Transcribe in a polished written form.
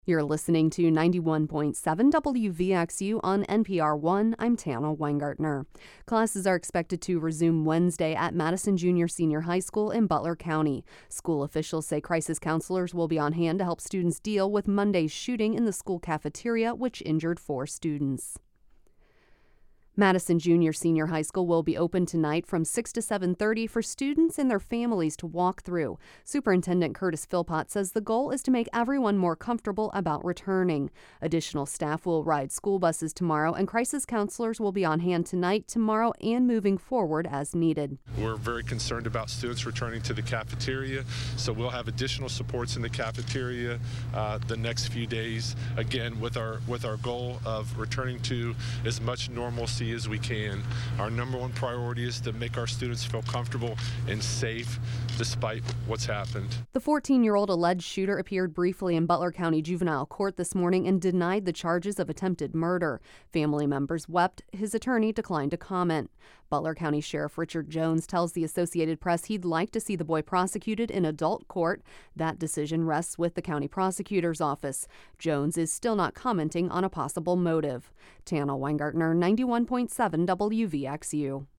You're listening to 91.7 WVXU on NPR One. I'm Tana Weingartner. Classes are expected to resume Wednesday at Madison Junior Senior High School in Butler County. School officials say crisis counselors will be on hand to help students deal with Monday's shooting in the school cafeteria, which injured 4 students. Madison Junior Senior High School will be open tonight from 6 to 7:30 for students and their families to walk through. Superintendent Curtis Philpott says the goal is to make everyone more comfortable about returning. Additional staff will ride school buses tomorrow, and crisis counselors will be on hand tonight, tomorrow, and moving forward as needed. We're very concerned about students returning to the cafeteria, so we'll have additional supports in the cafeteria the next few days, again with our goal of returning to as much normalcy as we can. Our number one priority is to make our students feel comfortable and safe despite what's happened. The 14-year-old alleged shooter appeared briefly in Butler County Juvenile Court this morning and denied the charges of attempted murder. Family members wept. His attorney declined to comment. Butler County Sheriff Richard Jones tells the Associated Press he'd like to see the boy prosecuted in adult court. That decision rests with the county prosecutor's office. Jones is still not commenting on a possible motive. Tana Weingartner, 91.7 WVXU.